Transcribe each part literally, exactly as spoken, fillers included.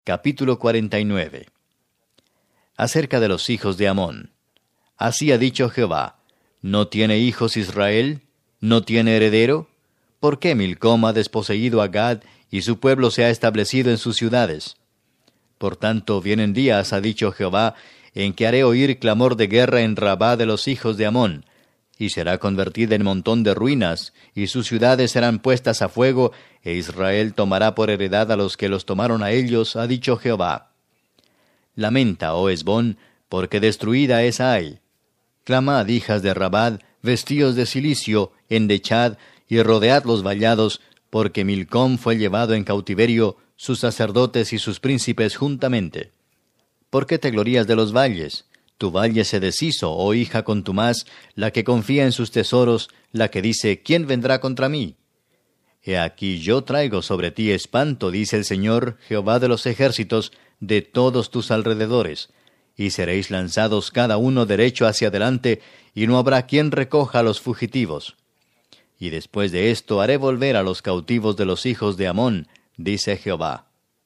Capítulo cuarenta y nueve. Acerca de los hijos de Amón. Así ha dicho Jehová: ¿no tiene hijos Israel? ¿No tiene heredero? ¿Por qué Milcom ha desposeído a Gad, y su pueblo se ha establecido en sus ciudades? Por tanto, vienen días, ha dicho Jehová, en que haré oír clamor de guerra en Rabá de los hijos de Amón, y será convertida en montón de ruinas, y sus ciudades serán puestas a fuego, e Israel tomará por heredad a los que los tomaron a ellos, ha dicho Jehová. Lamenta, oh Hesbón, porque destruida es Ai. Clamad, hijas de Rabad, vestíos de cilicio, endechad, y rodead los vallados, porque Milcom fue llevado en cautiverio, sus sacerdotes y sus príncipes juntamente. ¿Por qué te glorías de los valles? Tu valle se deshizo, oh hija contumaz, la que confía en sus tesoros, la que dice, ¿quién vendrá contra mí? He aquí yo traigo sobre ti espanto, dice el Señor, Jehová de los ejércitos, de todos tus alrededores, y seréis lanzados cada uno derecho hacia adelante, y no habrá quien recoja a los fugitivos. Y después de esto haré volver a los cautivos de los hijos de Amón, dice Jehová.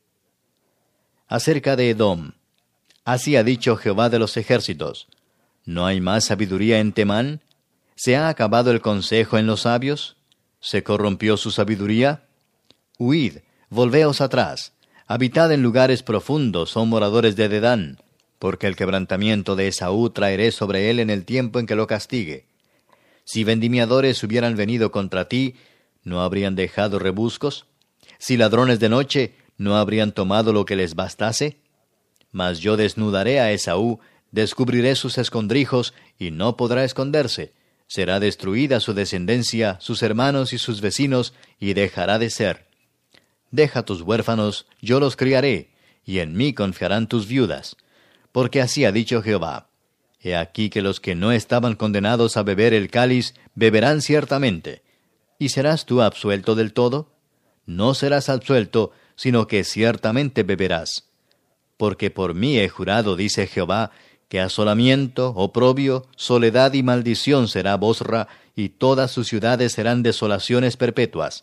Acerca de Edom. Así ha dicho Jehová de los ejércitos: ¿no hay más sabiduría en Temán? ¿Se ha acabado el consejo en los sabios? ¿Se corrompió su sabiduría? Huid, volveos atrás, habitad en lugares profundos, oh moradores de Dedán, porque el quebrantamiento de Esaú traeré sobre él en el tiempo en que lo castigue. Si vendimiadores hubieran venido contra ti, ¿no habrían dejado rebuscos? Si ladrones de noche, ¿no habrían tomado lo que les bastase? Mas yo desnudaré a Esaú, descubriré sus escondrijos, y no podrá esconderse. Será destruida su descendencia, sus hermanos y sus vecinos, y dejará de ser. Deja tus huérfanos, yo los criaré, y en mí confiarán tus viudas. Porque así ha dicho Jehová: He aquí que los que no estaban condenados a beber el cáliz, beberán ciertamente. ¿Y serás tú absuelto del todo? No serás absuelto, sino que ciertamente beberás. Porque por mí he jurado, dice Jehová, que asolamiento, oprobio, soledad y maldición será Bosra, y todas sus ciudades serán desolaciones perpetuas.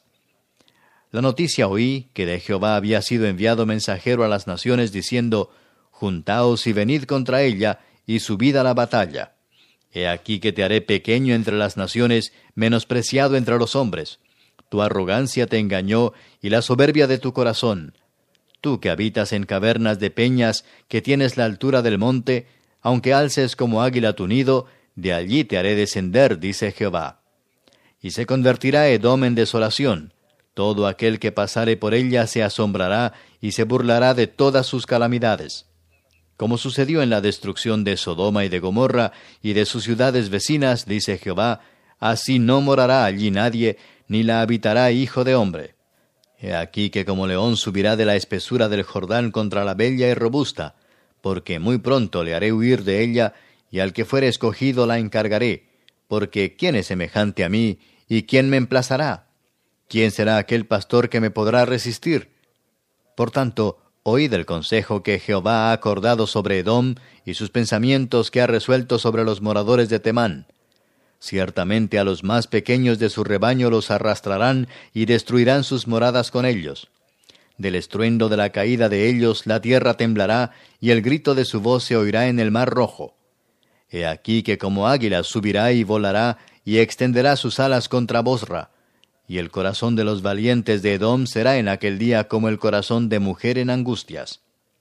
La noticia oí que de Jehová había sido enviado mensajero a las naciones, diciendo: Juntaos y venid contra ella, y subid a la batalla. He aquí que te haré pequeño entre las naciones, menospreciado entre los hombres. Tu arrogancia te engañó, y la soberbia de tu corazón. Tú que habitas en cavernas de peñas, que tienes la altura del monte, aunque alces como águila tu nido, de allí te haré descender, dice Jehová. Y se convertirá Edom en desolación. Todo aquel que pasare por ella se asombrará, y se burlará de todas sus calamidades. Como sucedió en la destrucción de Sodoma y de Gomorra, y de sus ciudades vecinas, dice Jehová, así no morará allí nadie, ni la habitará hijo de hombre. He aquí que como león subirá de la espesura del Jordán contra la bella y robusta, porque muy pronto le haré huir de ella, y al que fuere escogido la encargaré, porque ¿quién es semejante a mí, y quién me emplazará? ¿Quién será aquel pastor que me podrá resistir? Por tanto, oíd el consejo que Jehová ha acordado sobre Edom, y sus pensamientos que ha resuelto sobre los moradores de Temán. Ciertamente a los más pequeños de su rebaño los arrastrarán, y destruirán sus moradas con ellos. Del estruendo de la caída de ellos la tierra temblará, y el grito de su voz se oirá en el mar rojo. He aquí que como águila subirá y volará, y extenderá sus alas contra Bosra. Y el corazón de los valientes de Edom será en aquel día como el corazón de mujer en angustias.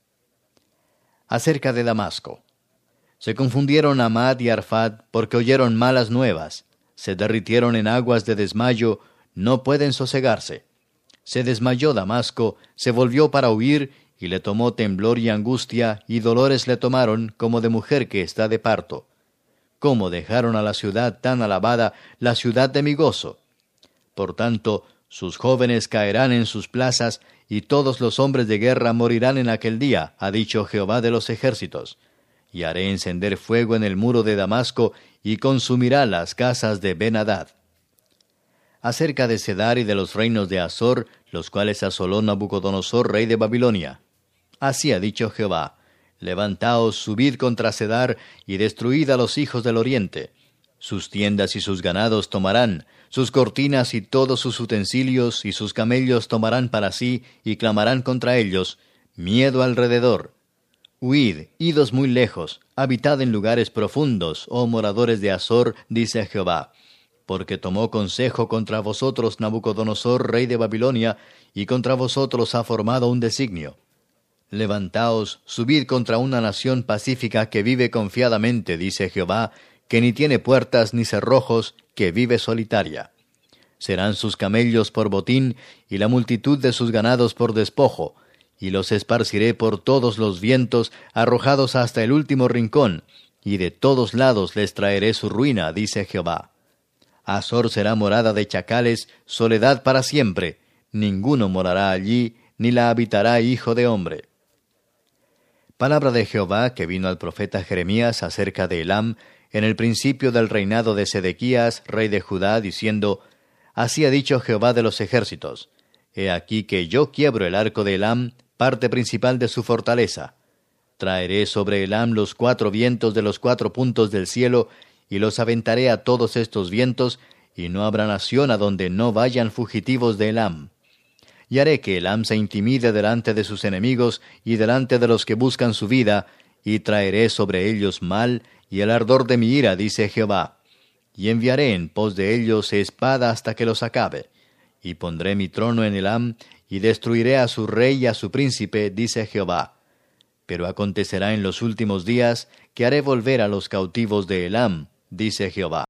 Acerca de Damasco. Se confundieron Amad y Arfad, porque oyeron malas nuevas. Se derritieron en aguas de desmayo, no pueden sosegarse. Se desmayó Damasco, se volvió para huir, y le tomó temblor y angustia, y dolores le tomaron, como de mujer que está de parto. ¿Cómo dejaron a la ciudad tan alabada, la ciudad de mi gozo? Por tanto, sus jóvenes caerán en sus plazas, y todos los hombres de guerra morirán en aquel día, ha dicho Jehová de los ejércitos. Y haré encender fuego en el muro de Damasco, y consumirá las casas de Ben-Hadad. Acerca de Cedar y de los reinos de Azor, los cuales asoló Nabucodonosor, rey de Babilonia. Así ha dicho Jehová: Levantaos, subid contra Cedar, y destruid a los hijos del oriente. Sus tiendas y sus ganados tomarán, sus cortinas y todos sus utensilios, y sus camellos tomarán para sí, y clamarán contra ellos, miedo alrededor. Huid, idos muy lejos, habitad en lugares profundos, oh moradores de Azor, dice Jehová. Porque tomó consejo contra vosotros Nabucodonosor, rey de Babilonia, y contra vosotros ha formado un designio. Levantaos, subid contra una nación pacífica que vive confiadamente, dice Jehová, que ni tiene puertas ni cerrojos, que vive solitaria. Serán sus camellos por botín, y la multitud de sus ganados por despojo, y los esparciré por todos los vientos, arrojados hasta el último rincón, y de todos lados les traeré su ruina, dice Jehová. Azor será morada de chacales, soledad para siempre, ninguno morará allí, ni la habitará hijo de hombre. Palabra de Jehová que vino al profeta Jeremías acerca de Elam, en el principio del reinado de Sedequías, rey de Judá, diciendo: Así ha dicho Jehová de los ejércitos: He aquí que yo quiebro el arco de Elam, parte principal de su fortaleza. Traeré sobre Elam los cuatro vientos de los cuatro puntos del cielo, y los aventaré a todos estos vientos, y no habrá nación a donde no vayan fugitivos de Elam. Y haré que Elam se intimide delante de sus enemigos y delante de los que buscan su vida, y traeré sobre ellos mal y el ardor de mi ira, dice Jehová. Y enviaré en pos de ellos espada hasta que los acabe. Y pondré mi trono en Elam, y destruiré a su rey y a su príncipe, dice Jehová. Pero acontecerá en los últimos días que haré volver a los cautivos de Elam, dice Jehová.